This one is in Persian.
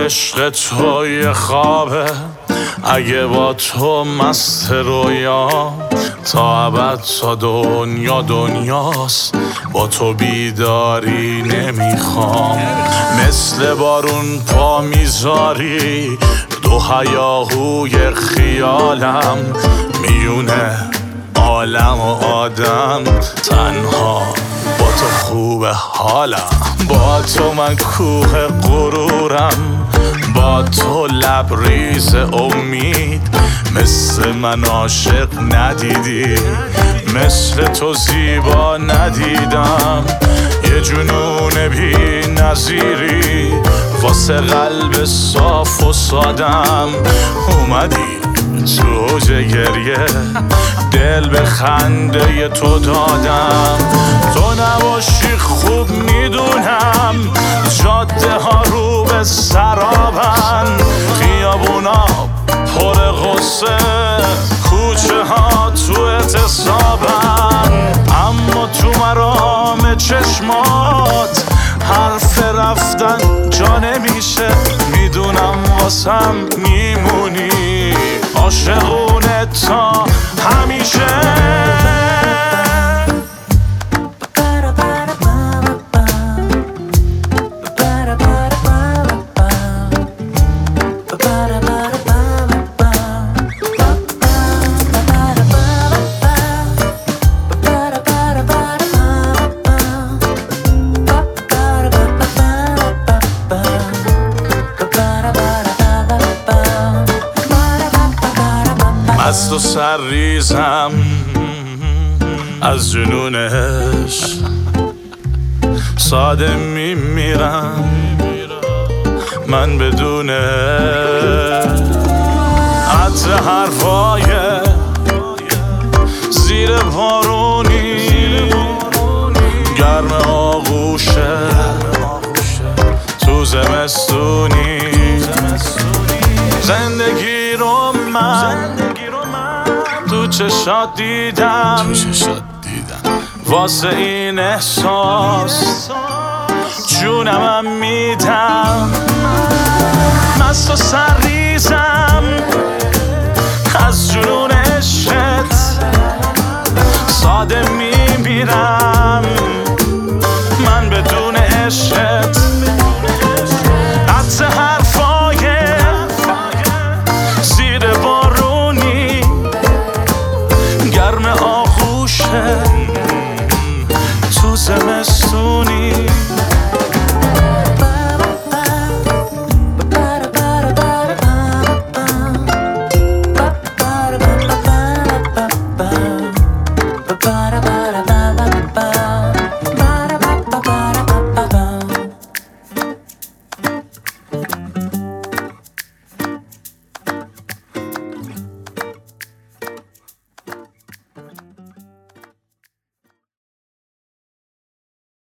عشق تو یه خوابه، اگه با تو مست رویا، تا ابد تا دنیا دنیاست، با تو بیداری نمیخوام. مثل بارون پا میذاری دو هیاهوی خیالم، میونه عالم و آدم، تنها با تو خوب حالم. با تو من کوه غرورم، با تو لبریز امید، مثل من عاشق ندیدی، مثل تو زیبا ندیدم. یه جنون بی نظیری واسه قلب صاف و سادم، اومدی تو گریه دل به خنده تو دادم. تو نباشی خوب میدونم جاده ها رو به سرابن، خیابونا پر غصه، کوچه ها تو اعتصابن، اما تو مرام چشمات حرف رفتن جا نمیشه. میدونم واسم میمونی عاشقونه تا همیشه. از تو سر ریزم از جنونش، ساده میمیرم من بدونه عطر حرفای زیر بارونی، گرم آغوشه تو زمستونی. زندگی رو من تو چشات دیدم، واسه این احساس جونمم میدم. مست و سرریزم از جنون عشقت، ساده میمیرم من بدون عشقت. عطر حرفای زیر بارونی، گرم آغوشه تو زمستونی.